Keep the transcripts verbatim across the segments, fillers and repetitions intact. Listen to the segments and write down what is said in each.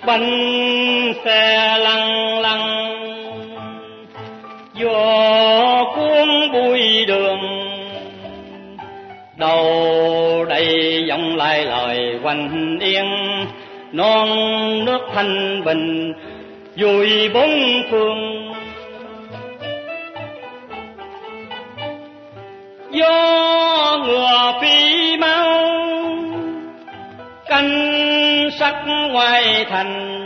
bánh xe lăn lăn gió cuốn bụi đường, đầu đầy dòng lại lời hoành yên, non nước thanh bình vui bốn phương. Gió ngựa phi mau canh sắc ngoài thành,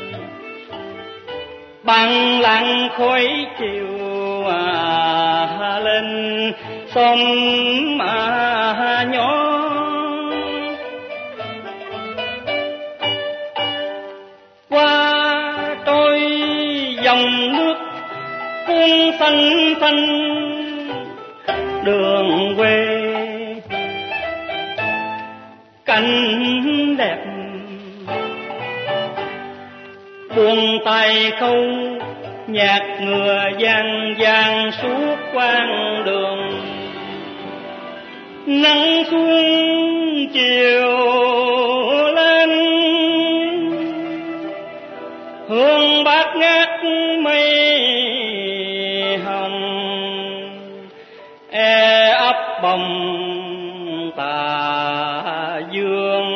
bằng lặng khói chiều à, lên xóm à, nhỏ. Qua trôi dòng nước cuốn xanh xanh đường quê, cảnh đẹp buông tay khâu nhạc ngựa vang vang suốt quãng đường. Nắng xuống chiều lên hương bát ngát mây hồng, e ấp bồng tà dương.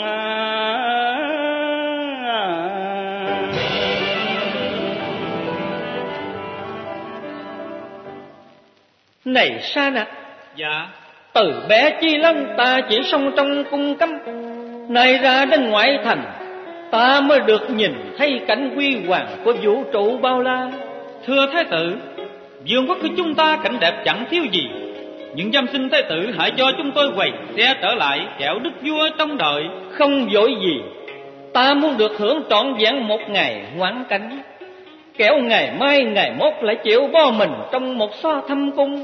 Này Sa Nặc. Dạ. Từ bé Chi Lân ta chỉ sống trong cung cấm, nay ra đến ngoại thành ta mới được nhìn thấy cảnh huy hoàng của vũ trụ bao la. Thưa Thái tử, vương quốc của chúng ta cảnh đẹp chẳng thiếu gì, nhưng dám xin Thái tử hãy cho chúng tôi quay xe trở lại kẻo đức vua trong đợi. Không vội gì, ta muốn được hưởng trọn vẹn một ngày ngoãn cảnh, kẻo ngày mai ngày mốt lại chịu bo mình trong một xó thâm cung.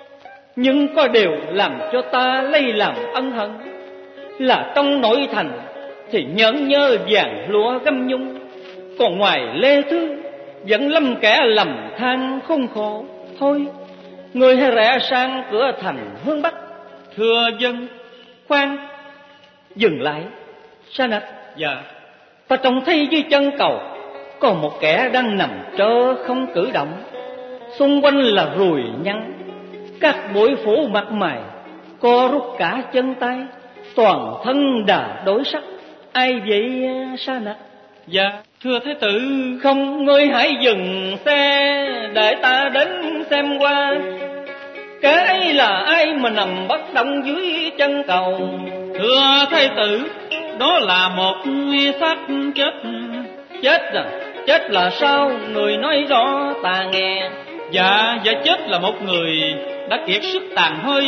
Nhưng có điều làm cho ta lấy làm ân hận, là trong nội thành thì nhẫn nhơ vàng lúa gấm nhung, còn ngoài lê thư vẫn lâm kẻ lầm than khốn khổ. Thôi, người hãy rẽ sang cửa thành hướng bắc. Thưa dân. Khoan, dừng lại. Sa Nặc. Dạ. Ta trông thấy dưới chân cầu có một kẻ đang nằm trơ không cử động, xung quanh là ruồi nhăn, các bụi phủ mặt mày, co rút cả chân tay, toàn thân đã đổi sắc. Ai vậy Sa Nặc? Dạ, thưa Thái tử. Không, ngươi hãy dừng xe để ta đến xem qua. Cái ấy là ai mà nằm bất động dưới chân cầu? Thưa Thái tử, đó là một xác chết. Chết à? Chết là sao? Người nói rõ ta nghe. Dạ, dạ chết là một người đã kiệt sức tàn hơi,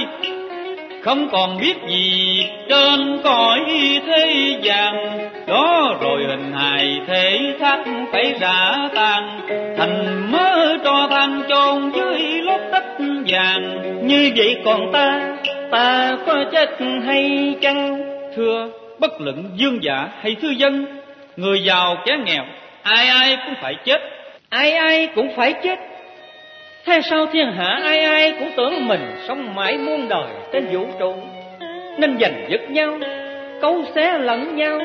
không còn biết gì trên cõi thế gian. Đó rồi hình hài thể xác phải rã tan, thành mớ tro than chôn dưới lót đất vàng. Như vậy còn ta, ta có chết hay chăng? Thưa, bất luận vương giả hay thư dân, người giàu kẻ nghèo, ai ai cũng phải chết. Ai ai cũng phải chết? Thế sao thiên hạ ai ai cũng tưởng mình sống mãi muôn đời trên vũ trụ, nên giành giật nhau, cấu xé lẫn nhau.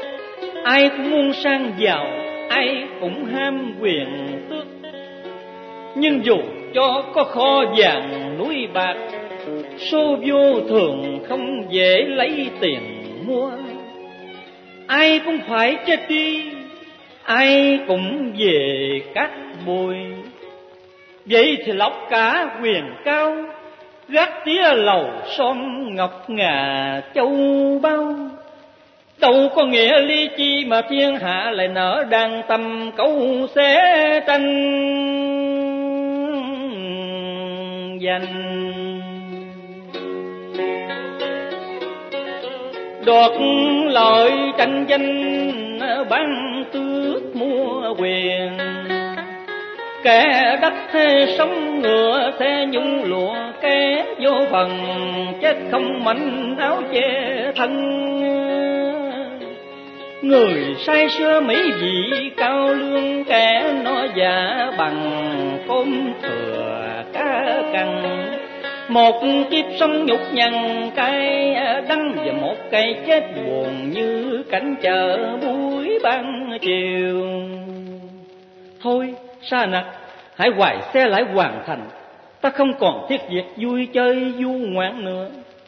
Ai cũng muốn sang giàu, ai cũng ham quyền tước. Nhưng dù cho có kho vàng núi bạc, số vô thường không dễ lấy tiền mua. Ai cũng phải chết đi, ai cũng về cát bụi. Vậy thì lọc cả quyền cao, gác tía lầu son ngọc ngà châu bao. Đâu có nghĩa lý chi mà thiên hạ lại nở đang tâm cấu xé tranh giành. Đoạt lợi tranh danh bán tước mua quyền, kẻ đắc thế sống ngựa xe nhung lụa, kẻ vô phần chết không mảnh áo che thân. Người say xưa mỹ vị cao lương, kẻ nó giả bằng cơm thừa cá cằn. Một kiếp sống nhục nhằn cay đắng và một cây chết buồn như cảnh chợ buổi ban chiều. Thôi Sa Nặc, hãy hoài xe lại hoàn thành, ta không còn thiết việc vui chơi du ngoạn nữa.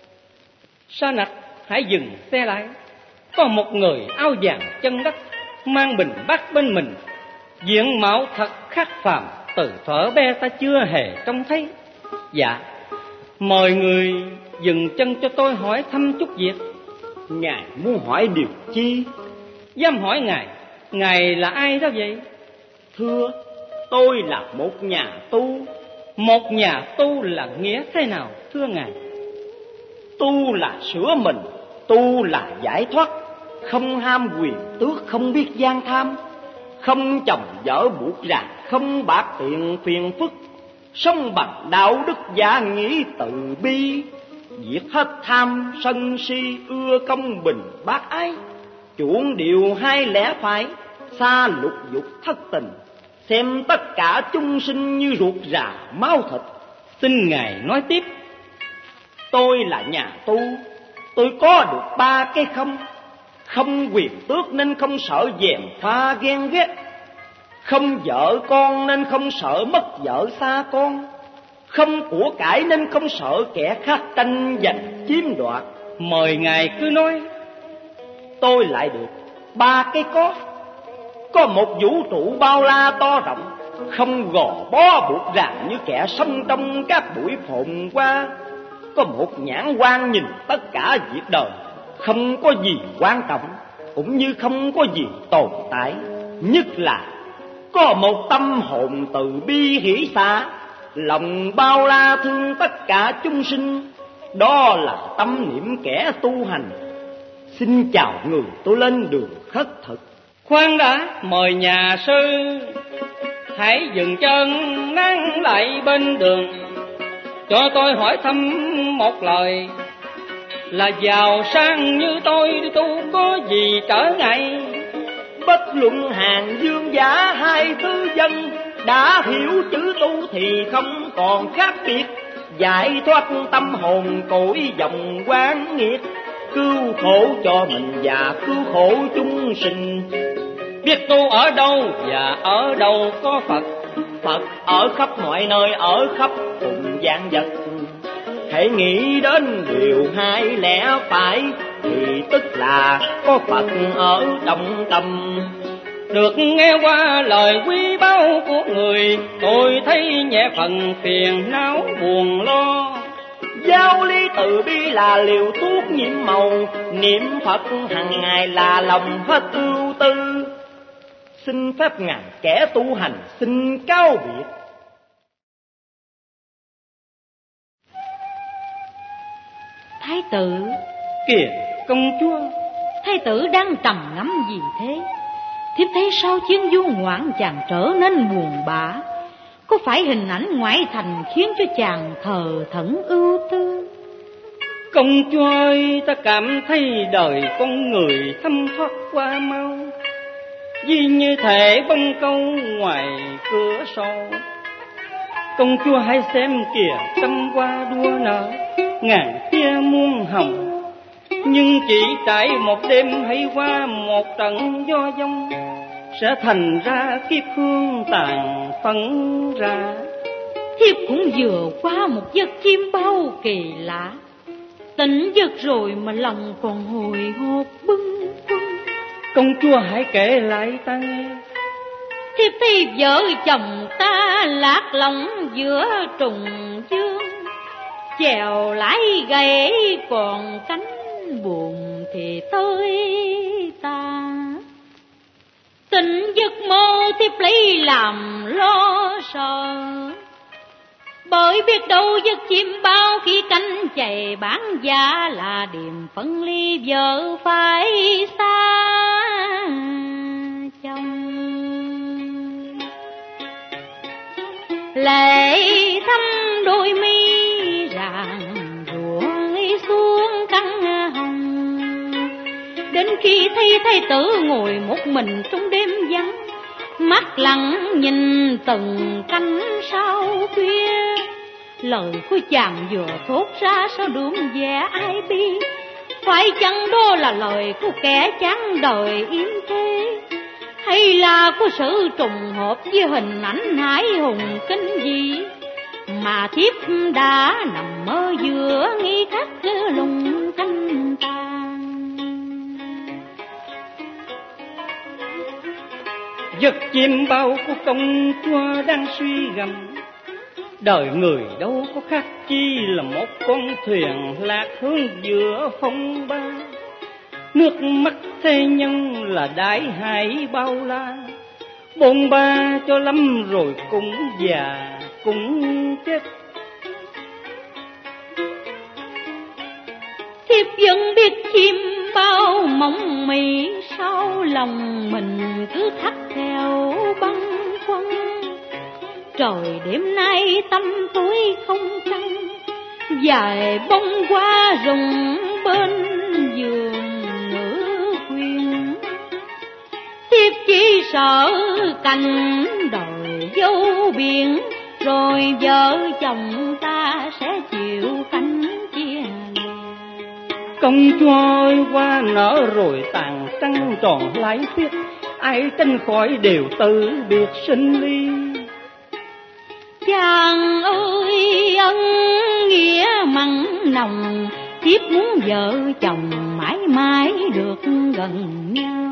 Sa Nặc, hãy dừng xe lại. Có một người áo vàng chân đất, mang bình bát bên mình, diện mạo thật khác phàm, từ thuở bé ta chưa hề trông thấy. Dạ, mời người dừng chân cho tôi hỏi thăm chút việc. Ngài muốn hỏi điều chi? Dám hỏi ngài, ngài là ai đó vậy? Thưa, tôi là một nhà tu. Một nhà tu là nghĩa thế nào thưa ngài? Tu là sửa mình, tu là giải thoát, không ham quyền tước, không biết gian tham, không chồng vợ buộc ràng, không bạc tiền phiền phức, sống bằng đạo đức giả nghĩ từ bi, diệt hết tham sân si, ưa công bình bác ái, chuộng điều hai lẽ phải, xa lục dục thất tình, xem tất cả chúng sinh như ruột rà máu thịt. Xin ngài nói tiếp. Tôi là nhà tu, tôi có được ba cái không. Không quyền tước nên không sợ gièm pha ghen ghét, không vợ con nên không sợ mất vợ xa con, không của cải nên không sợ kẻ khác tranh giành chiếm đoạt. Mời ngài cứ nói. Tôi lại được ba cái có. Có một vũ trụ bao la to rộng, không gò bó buộc ràng như kẻ sống trong các buổi phồn hoa. Có một nhãn quan nhìn tất cả việc đời, không có gì quan trọng, cũng như không có gì tồn tại. Nhất là có một tâm hồn từ bi hỷ xả, lòng bao la thương tất cả chúng sinh. Đó là tâm niệm kẻ tu hành. Xin chào người, tôi lên đường khất thực. Khoan đã, mời nhà sư hãy dừng chân nắng lại bên đường, cho tôi hỏi thăm một lời. Là giàu sang như tôi đi tu có gì trở ngại? Bất luận hàng dương giả hai thứ dân, đã hiểu chữ tu thì không còn khác biệt. Giải thoát tâm hồn cõi dòng quán nghiệt, cứu khổ cho mình và cứu khổ chúng sinh. Biết tu ở đâu và ở đâu có Phật? Phật ở khắp mọi nơi, ở khắp cùng vạn vật. Hãy nghĩ đến điều hai lẽ phải, thì tức là có Phật ở trong tâm. Được nghe qua lời quý báu của người, tôi thấy nhẹ phần phiền não buồn lo. Giáo lý từ bi là liều thuốc nhiễm màu, niệm Phật hàng ngày là lòng hết ưu tư. Xin phép ngài kẻ tu hành xin cáo biệt. Thái tử. Kìa công chúa. Thái tử đang trầm ngắm gì thế? Thiếp thấy sau chuyến du ngoạn chàng trở nên buồn bã. Có phải hình ảnh ngoại thành khiến cho chàng thờ thẫn ưu tư? Công chúa ơi, ta cảm thấy đời con người thâm thoát qua mau, vì như thể bông câu ngoài cửa sổ. Công chúa hãy xem kìa, trăm hoa đua nở, ngàn tia muôn hồng, nhưng chỉ trải một đêm hay qua một trận gió giông, sẽ thành ra kiếp hương tàn phấn ra. Thiếp cũng vừa qua một giấc chim bao kỳ lạ, tỉnh giấc rồi mà lòng còn hồi hộp bâng khuâng. Công chúa hãy kể lại ta nghe. Thiếp thấy vợ chồng ta lạc lõng giữa trùng dương, chèo lái gãy còn cánh buồn thì tới ta. Tỉnh giấc mơ thiếp lấy làm lo sợ, bởi biết đâu giấc chim bao khi cánh chạy bán giá là điềm phân ly vợ phải xa chồng. Lệ thăm đôi mi ràng ruộng xuống căng hồng, đến khi thấy thái tử ngồi một mình trong đêm vắng, mắt lặng nhìn từng cánh sao khuya, Lời của chàng vừa thốt ra sao đượm vẻ ai bi, phải chăng đó là lời của kẻ chán đời yếm thế, hay là có sự trùng hợp với hình ảnh hải hùng kinh dị mà thiếp đã nằm mơ giữa nghi khắc lùng canh tàn. Giấc chim bao của công chúa đang suy gầm, đời người đâu có khác chi là một con thuyền lạc hướng giữa phong ba. Nước mắt thế nhân là đại hải bao la, bôn ba cho lắm rồi cũng già cũng chết. Thiếp vẫn biết chim bao mộng mị, sao lòng mình cứ thắt theo băn khoăn. Trời đêm nay tâm tối không trăng, dài bông hoa rụng bên giường nữ quyền. Thiếp chỉ sợ cảnh đời dâu biển, rồi vợ chồng ta sẽ chịu cánh chia lìa. Công chúa ơi, hoa nở rồi tàn trăng tròn lái khuyết, ai tránh khỏi đều tự biệt sinh ly. Chàng ơi ân nghĩa mặn nồng, thiếp muốn vợ chồng mãi mãi được gần nhau.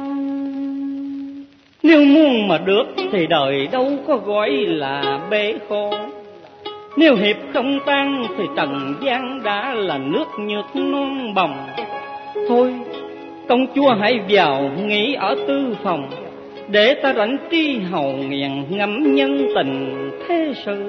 Nếu muốn mà được thì đời đâu có gọi là bể khổ. Nếu hiệp không tan thì trần gian đã là nước nhược non bồng. Thôi công chúa hãy vào nghỉ ở tư phòng, để ta rảnh trí hầu nghiền ngẫm nhân tình thế sự.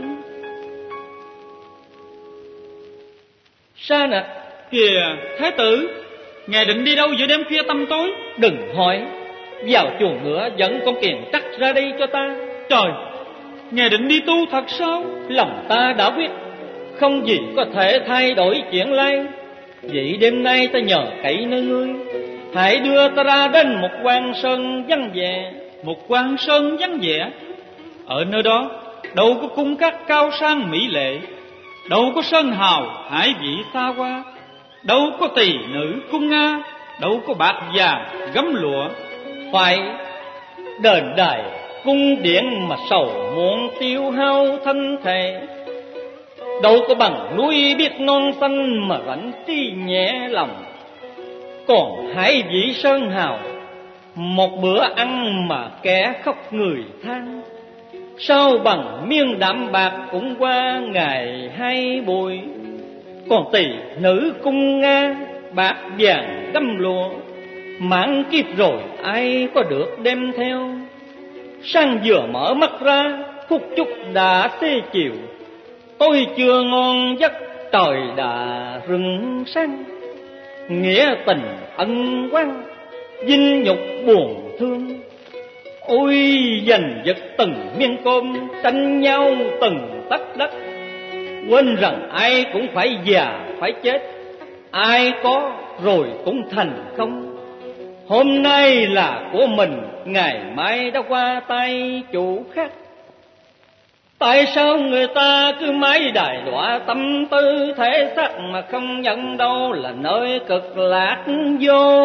Sa nè, Kìa thái tử, ngài định đi đâu giữa đêm khuya tăm tối? đừng hỏi, vào chuồng ngựa dẫn con kiền trắc ra đây cho ta. Trời, ngài định đi tu thật sao? Lòng ta đã quyết, không gì có thể thay đổi chuyện lai. Vậy đêm nay ta nhờ cậy nơi ngươi, hãy đưa ta ra đến một quan sơn vắng vẻ. Một quan sơn vắng vẻ? Ở nơi đó đâu có cung các cao sang mỹ lệ, đâu có sơn hào hải vị xa hoa, đâu có tỳ nữ cung nga, đâu có bạc vàng gấm lụa. Phải đền đài cung điện mà sầu muộn tiêu hao thân thể, đâu có bằng núi biết non xanh mà rảnh trí nhẹ lòng. Còn hải vị sơn hào, một bữa ăn mà kẻ khóc người than, sao bằng miếng đạm bạc cũng qua ngày hai buổi. Còn tỷ nữ cung nga, bạc vàng gấm lụa, mãn kiếp rồi ai có được đem theo. Sang vừa mở mắt ra, phút chốc đã xế chiều, tôi chưa ngon giấc trời đã rừng sáng. Nghĩa tình ân oán, vinh nhục buồn thương, ôi giành giật từng miếng cơm, tranh nhau từng tấc đất. Quên rằng ai cũng phải già phải chết, ai có rồi cũng thành không. Hôm nay là của mình, ngày mai đã qua tay chủ khác. Tại sao người ta cứ mãi đài đọa tâm tư thể xác, mà không nhận đâu là nơi cực lạc vô.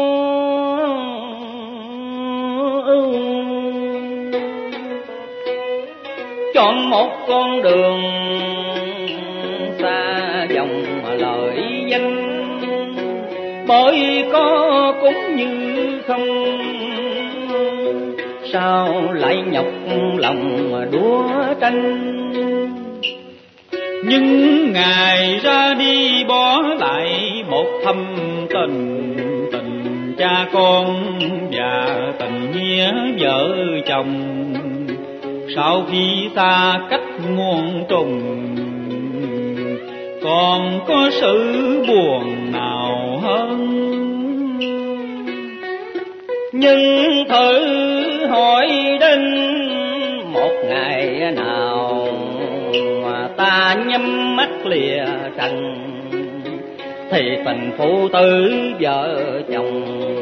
Chọn một con đường xa dòng mà lợi danh, bởi có cũng như không, sao lại nhọc lòng mà đua tranh. Nhưng ngài ra đi bỏ lại một thâm tình, tình cha con và tình nghĩa vợ chồng. Sau khi xa cách muôn trùng, còn có sự buồn nào hơn. Nhưng thử hỏi đến một ngày nào mà ta nhắm mắt lìa trần, thì tình phụ tử vợ chồng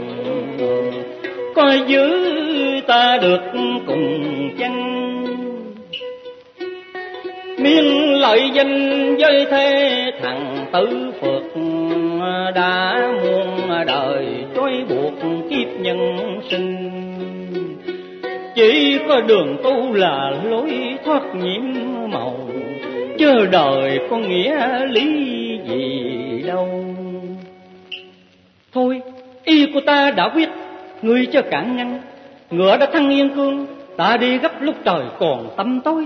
coi giữ ta được cùng chăng. Miếng lợi danh với thế thằng Tử Phật đã muôn đời trói buộc kiếp nhân sinh. Chỉ có đường tu là lối thoát nhiễm màu, chứ đời có nghĩa lý gì đâu. Thôi, ý của ta đã quyết, ngươi cho cản ngăn. Ngựa đã thăng yên cương, ta đi gấp lúc trời còn tăm tối.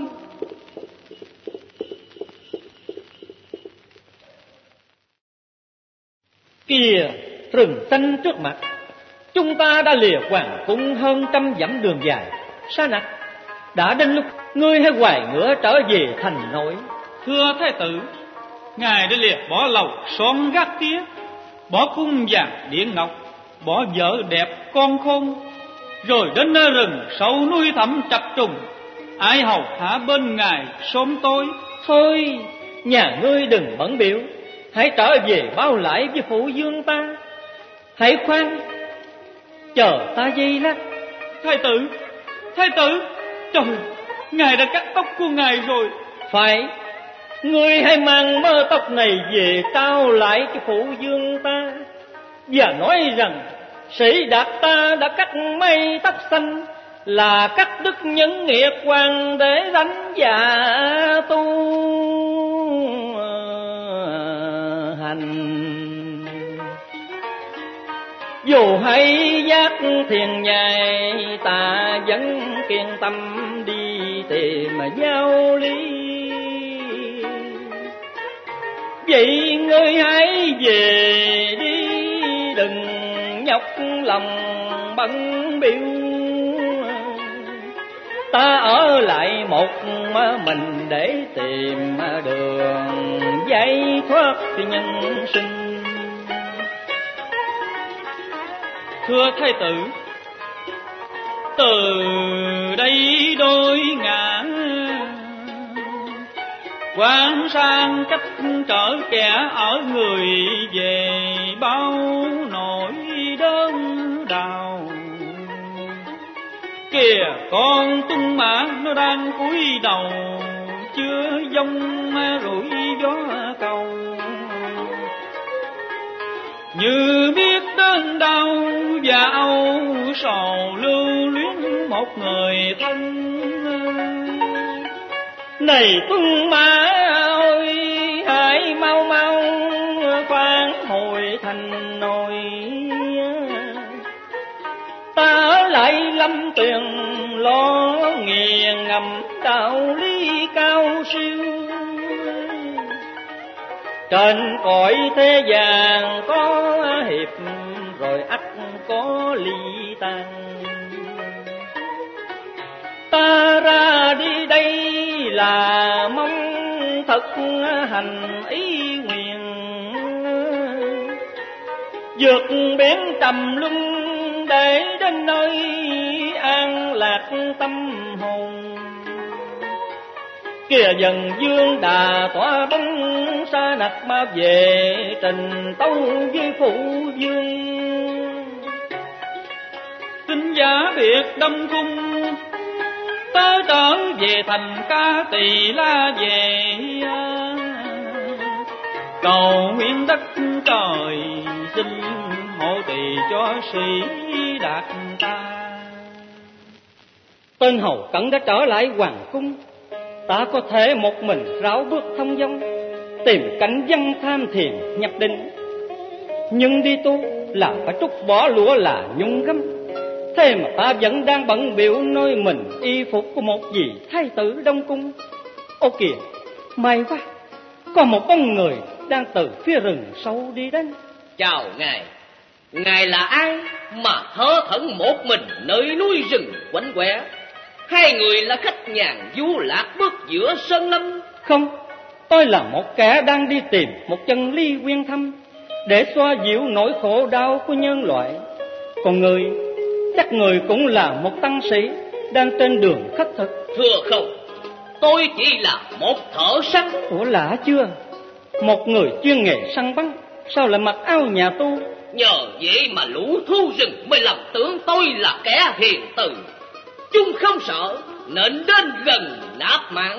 Kìa, rừng xanh trước mặt, chúng ta đã lìa hoàng cung hơn trăm dặm đường dài. Sa Nặc, đã đến lúc ngươi hãy hoài ngựa trở về thành nội. Thưa thái tử, ngài đã lìa bỏ lầu son gác tía, bỏ cung vàng điện ngọc, bỏ vợ đẹp con khôn, rồi đến nơi rừng sâu núi thẳm chập trùng, ai hầu hạ bên ngài sớm tối. Thôi, nhà ngươi đừng bận biểu, hãy trở về báo lại với phụ vương ta. Hãy khoan, chờ ta giây lát. Thái tử, thái tử, trời, ngài đã cắt tóc của ngài rồi. Phải, ngươi hãy mang mớ tóc này về trao lại cho phụ vương ta, và nói rằng sĩ đạt ta đã cắt mây tóc xanh, là cắt đức nhân nghiệp hoàng để đánh dạ tu hành. Dù hay giác thiền nhai, ta vẫn kiên tâm đi tìm mà giao lý. Vậy ngươi hãy về đi, đừng nhọc lòng bận biểu. Ta ở lại một mình để tìm đường giải thoát nhân sinh. Thưa thái tử, từ đây đôi ngã quan sang cách trở kẻ ở người về bao nỗi đớn đau. Kìa con tung mã nó đang cúi đầu, chưa giông rủi gió cầu. Như biết đớn đau và âu sầu, lưu luyến một người thân. Này tung mã ơi, hãy mau mau khoan hồi thành nội. Ta ở lại Lâm Tuyền lo nghiền ngầm đạo lý cao siêu. Trên cõi thế gian có hiệp, rồi ắt có ly tan. Ta ra đi đây là mong thật hành ý nguyện, vượt biển trầm luân để đến nơi an lạc tâm hồn. Kìa dần dương đà tỏa bóng, Sa Nặc ma về trình tấu với phụ vương. Xin giả biệt Đông Cung, tớ trở về thành Ca Tỳ La về, cầu nguyện đất trời xin hộ trì cho sĩ đạt ta. Tên hầu cẩn đã trở lại hoàng cung, ta có thể một mình rảo bước thông dong, tìm cảnh văn tham thiền nhập định. Nhưng đi tu là phải trút bỏ lụa là nhung gấm, thế mà ta vẫn đang bận biểu nơi mình y phục của một vị thái tử Đông Cung. Ô kìa, may quá, có một con người đang từ phía rừng sâu đi đến. Chào ngài, ngài là ai mà thơ thẩn một mình nơi núi rừng quạnh quẻ? Hai người là khách nhàn du lạc bước giữa sơn lâm. Không, tôi là một kẻ đang đi tìm một chân lý quyên thâm, để xoa dịu nỗi khổ đau của nhân loại. Còn người, chắc người cũng là một tăng sĩ đang trên đường khất thực. Thưa không, tôi chỉ là một thợ săn. Ủa lạ chưa, một người chuyên nghề săn bắn sao lại mặc áo nhà tu? Nhờ vậy mà lũ thú rừng mới lầm tưởng tôi là kẻ hiền từ. Chúng không sợ nên đến gần nạp mạng,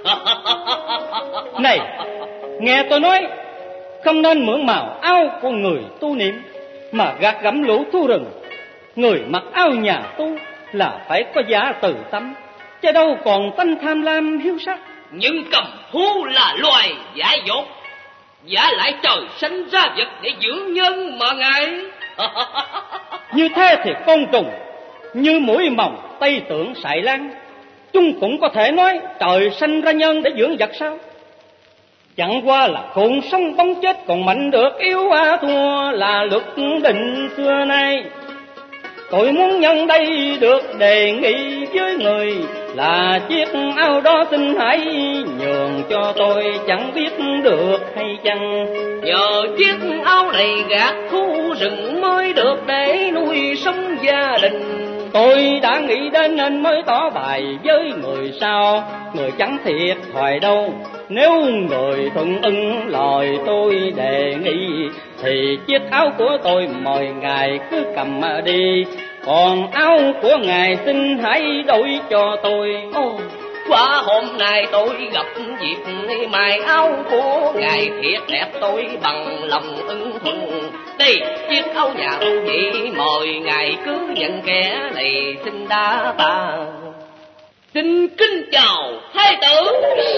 Này, nghe tôi nói, không nên mượn màu áo của người tu niệm mà gạt gẫm lũ thú rừng. Người mặc áo nhà tu là phải có giả từ tâm, chứ đâu còn tánh tham lam hiếu sắc. Nhưng cầm thú là loài giả dột, giả lại trời sinh ra vật để dưỡng nhân mà ngài. Như thế thì côn trùng như mũi mồng tây tượng sại lan, chúng cũng có thể nói trời sinh ra nhân để dưỡng vật sao? Chẳng qua là khôn sống bóng chết, còn mạnh được yếu à thua là luật định xưa nay. Tôi muốn nhân đây được đề nghị với người là chiếc áo đó xin hãy nhường cho tôi, chẳng biết được hay chăng. Nhờ chiếc áo này gạt thú rừng mới được để nuôi sống gia đình. Tôi đã nghĩ đến nên mới tỏ bài với người sau, người chẳng thiệt thòi đâu. Nếu người thuận ưng lời tôi đề nghị thì chiếc áo của tôi mời ngài cứ cầm đi, còn áo của ngài xin hãy đổi cho tôi. Ồ, qua hôm nay tôi gặp dịp mài áo của ngài thiệt đẹp, tôi bằng lòng ưng thuận. Đây chiếc áo nhà tôi vậy, mời ngài cứ nhận kẻ này xin đa tạ. Xin kính chào thái tử.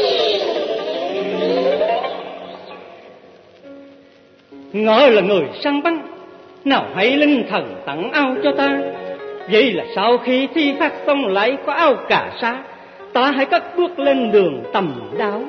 Ngỡ là người săn bắn, nào hay linh thần tặng áo cho ta. Vậy là sau khi thi phát xong lại có áo cà sa, ta hãy cất bước lên đường tầm đáo.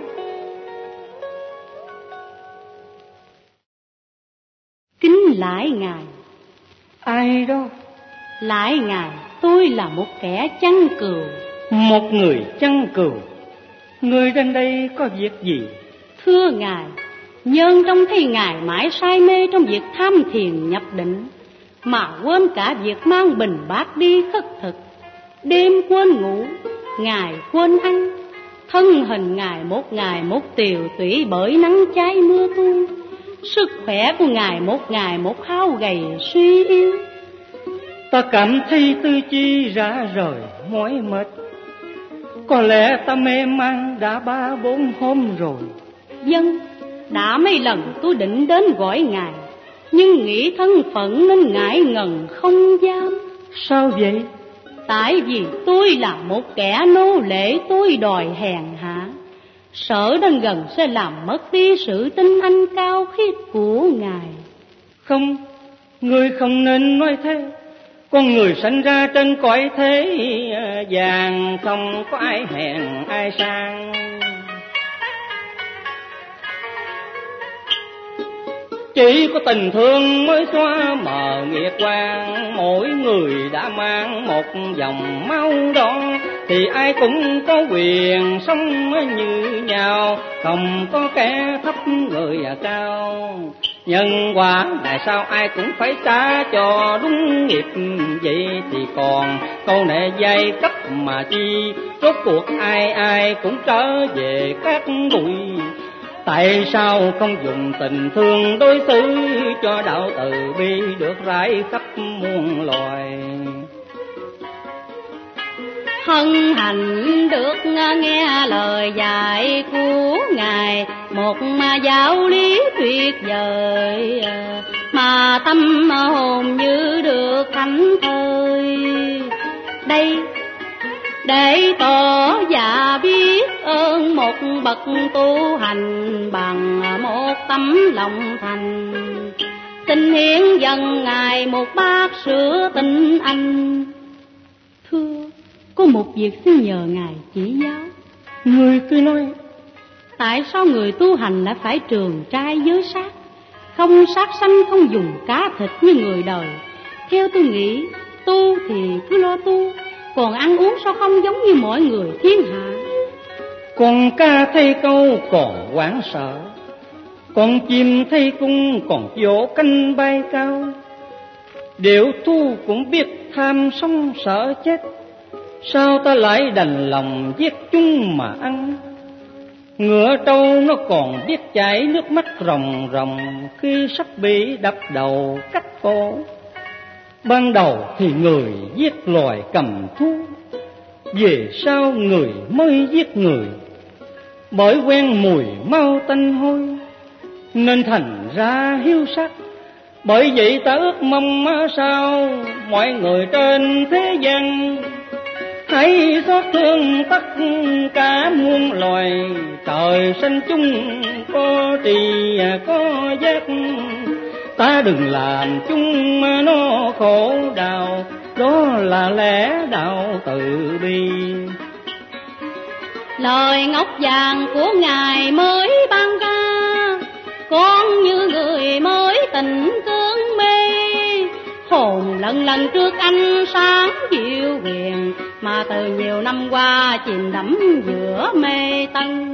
Kính lạy ngài. Ai đó? Lạy ngài, tôi là một kẻ chăn cừu. Một người chăn cừu? Người đến đây có việc gì? Thưa ngài, nhân trông thấy ngài mãi say mê trong việc tham thiền nhập định, mà quên cả việc mang bình bát đi khất thực. Đêm quên ngủ, ngài quên ăn, thân hình ngài một ngày một tiều tụy bởi nắng cháy mưa tuôn. Sức khỏe của ngài một ngày một hao gầy suy yếu. Ta cảm thấy tư chi rã rời mỏi mệt. Có lẽ ta mê man đã ba bốn hôm rồi. Dân, đã mấy lần tôi định đến gọi ngài, nhưng nghĩ thân phận nên ngại ngần không dám. Sao vậy? Tại vì tôi là một kẻ nô lệ, tôi đòi hèn hạ, sợ đến gần sẽ làm mất đi sự tin anh cao khiết của ngài. Không, người không nên nói thế. Con người sinh ra trên cõi thế gian, không có ai hèn ai sang. Chỉ có tình thương mới xóa mờ nghiệp quan. Mỗi người đã mang một dòng máu đỏ, thì ai cũng có quyền sống như nhau, không có kẻ thấp người cao. Nhân quả tại sao ai cũng phải trả cho đúng nghiệp, vậy thì còn câu nệ giai cấp mà chi. Rốt cuộc ai ai cũng trở về các bụi. Tại sao không dùng tình thương đối xử cho đạo từ bi được rải khắp muôn loài? Hân hạnh được nghe lời dạy của ngài, một giáo lý tuyệt vời mà tâm hồn như được thánh thơi. Đây để tỏ dạ biết ơn một bậc tu hành bằng một tấm lòng thành, xin hiến dâng ngài một bát sữa tinh anh. Thưa, có một việc xin nhờ ngài chỉ giáo. Người cứ nói. Tại sao người tu hành lại phải trường trai giới sát, không sát sanh, không dùng cá thịt như người đời? Theo tôi nghĩ, tu thì cứ lo tu, còn ăn uống sao không giống như mọi người thiên hạ? Con ca thấy câu còn hoảng sợ, con chim thấy cung còn vỗ cánh bay cao. Điệu thu cũng biết tham sống sợ chết, sao ta lại đành lòng giết chúng mà ăn? Ngựa trâu nó còn biết chảy nước mắt ròng ròng khi sắp bị đập đầu cắt cổ. Ban đầu thì người giết loài cầm thú, về sau người mới giết người. bởi quen mùi mau tanh hôi nên thành ra hiếu sắc. Bởi vậy ta ước mong sao mọi người trên thế gian hãy xót thương tất cả muôn loài. Trời sinh chung có trì có giác, ta đừng làm chung nó khổ đau, đó là lẽ đạo từ bi. Lời ngọc vàng của Ngài mới ban ca, con như người mới tình cơn mê. Hồn lần lần trước ánh sáng dịu hiền, mà từ nhiều năm qua chìm đắm giữa mê tân.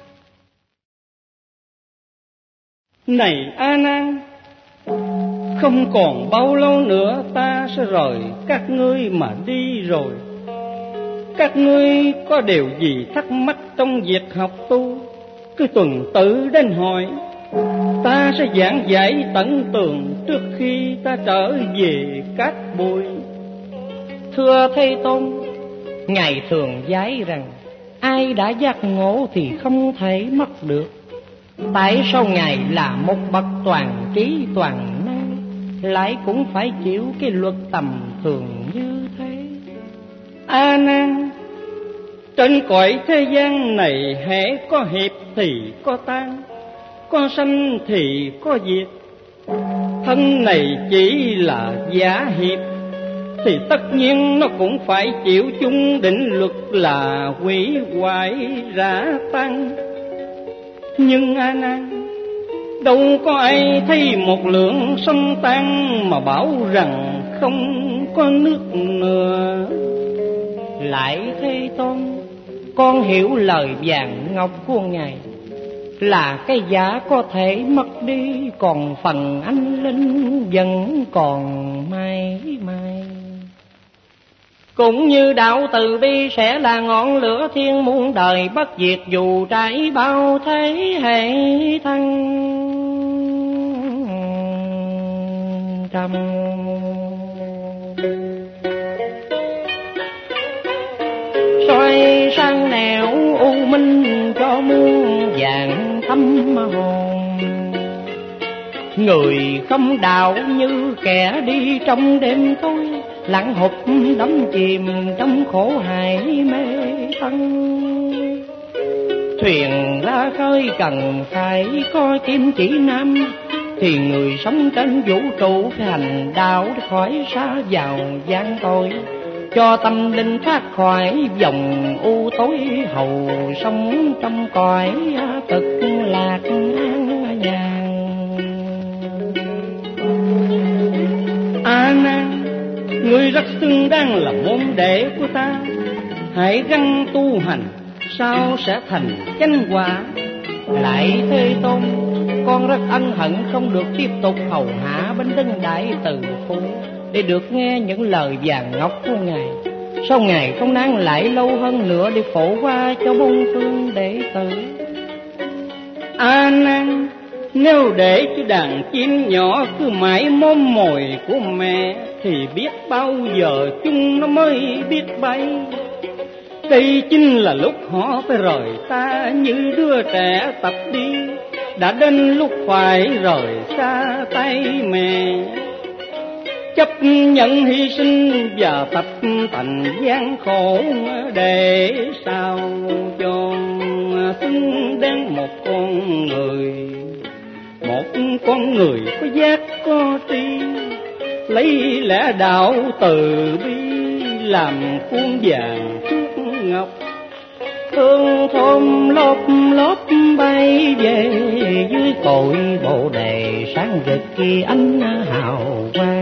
Này A Nan, không còn bao lâu nữa ta sẽ rời các ngươi mà đi rồi. Các ngươi có điều gì thắc mắc trong việc học tu, cứ tuần tự đến hỏi, ta sẽ giảng giải tận tường trước khi ta trở về Cát Bụi. Thưa Thế Tôn, Ngài thường giải rằng ai đã giác ngộ thì không thể mất được. Tại sao Ngài là một bậc toàn trí toàn năng lại cũng phải chịu cái luật tầm thường như thế? A Nan, trên cõi thế gian này hễ có hiệp thì có tan, có sanh thì có diệt. Thân này chỉ là giả hiệp thì tất nhiên nó cũng phải chịu chung định luật là hủy hoại rã tan. Nhưng A Nan, đâu có ai thấy một lượng sông tan mà bảo rằng không có nước nữa. Lại Thế Tôn, con hiểu lời vàng ngọc của Ngài là cái giả có thể mất đi, còn phần anh linh vẫn còn mãi mãi. Cũng như đạo từ bi sẽ là ngọn lửa thiên muôn đời bất diệt, dù trải bao thế hệ thân trăm. Xoay sang nẻo u minh cho muôn vàng tâm hồn, người không đạo như kẻ đi trong đêm tối, lặng hụt đắm chìm trong khổ hại mê thân. Thuyền ra khơi cần phải có kim chỉ nam, thì người sống trên vũ trụ phải hành đạo để khỏi xa vào gian tối, cho tâm linh thoát khỏi vòng u tối, hầu sống trong cõi cực lạc an nhàn. A Nan, ngươi rất xứng đáng là môn đệ của ta, hãy gắng tu hành, sao sẽ thành chánh quả. Lại Thế Tôn, con rất ân hận không được tiếp tục hầu hạ bên tinh đại từ phu để được nghe những lời vàng ngọc của Ngài. Sao Ngài không nán lại lâu hơn nữa để phổ qua cho bốn phương đệ tử? A Nan, nếu để cho đàn chim nhỏ cứ mãi móm mồi của mẹ thì biết bao giờ chúng nó mới biết bay. Đây chính là lúc họ phải rời ta như đứa trẻ tập đi, đã đến lúc phải rời xa tay mẹ. Chấp nhận hy sinh và tập thành gian khổ để sao cho xứng đáng một con người. Một con người có giác có tri, lấy lẽ đạo từ bi làm khuôn vàng thước ngọc. Hương thơm lốp lốp bay về dưới cội bồ đề, sáng rực khi ánh hào quang.